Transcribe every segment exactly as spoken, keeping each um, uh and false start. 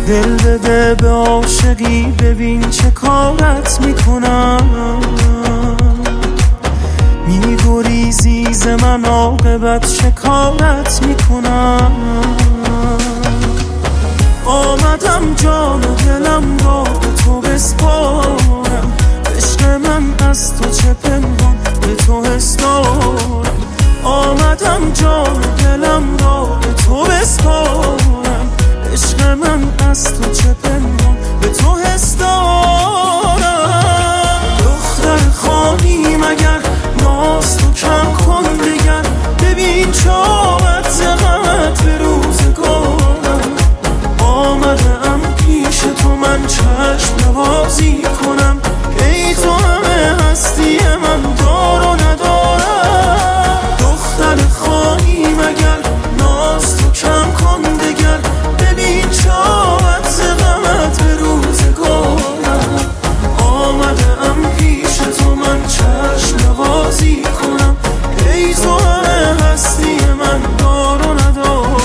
دل بده به عاشقی، ببین چه کارت میکنم. میگریزی ز من، عاقبت چه کارت میکنم. آمدم جان و دلم را به تو بسپارم، عشق من از تو چه پنهان به تو حس دارم. آمدم جان و دلم را به تو بسپارم، عشق من از تو چه پنهان به تو حس دارم. دختر خواهی مگر ناز تو کم کن دگر، ببین چاوت ز غمت به روزگارم. آمده ام پیش تو من چشم نوازی کنم، ای تو همه هستی من دار و ندارم. دختر خواهی مگر ناز تو کم کن دگر، ببین چاوت ز غمت به روزگارم. آمده ام پیش تو من چشم نوازی کنم، ای تو همه هستی من دار و ندارم.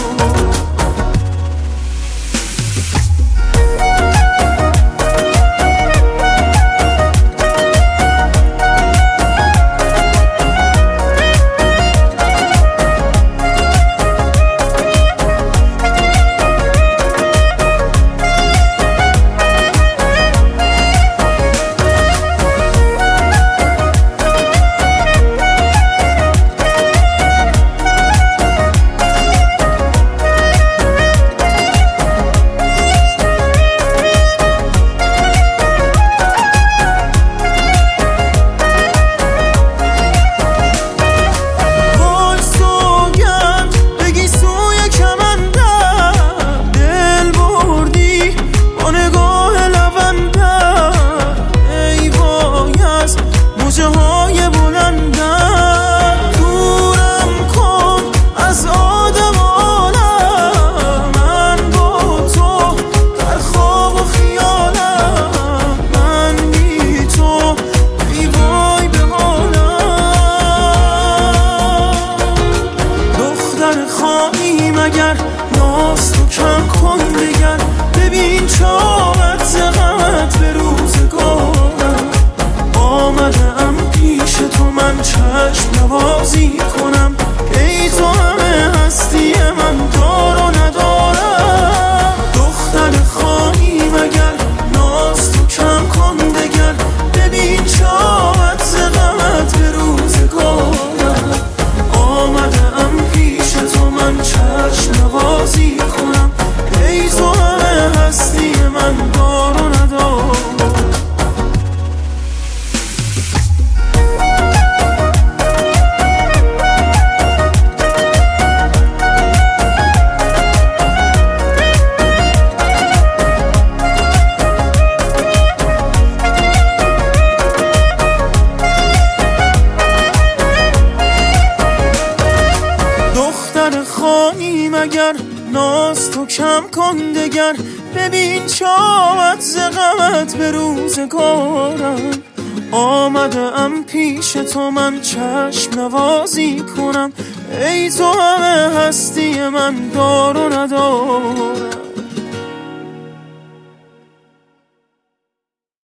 خواهی مگر ناز تو کم کن دگر، ببین چاوت ز غمت به روزگارم. آمده ام پیش تو من چشم نوازی کنم، ای تو همه هستی من دار و ندارم. دختر خواهی مگر ناز تو کم کن دگر، ببین چاوت ز غمت به روزگارم. آمده ام پیش تو من چشم نوازی کنم، ای تو همه هستی من دار و ندارم. دختر خواهی مگر ناز تو کم کن دگر، ببین چاوت ز غمت به روزگارم. آمده ام پیش تو من چشم نوازی کنم، ای تو همه هستی من دار و ندارم.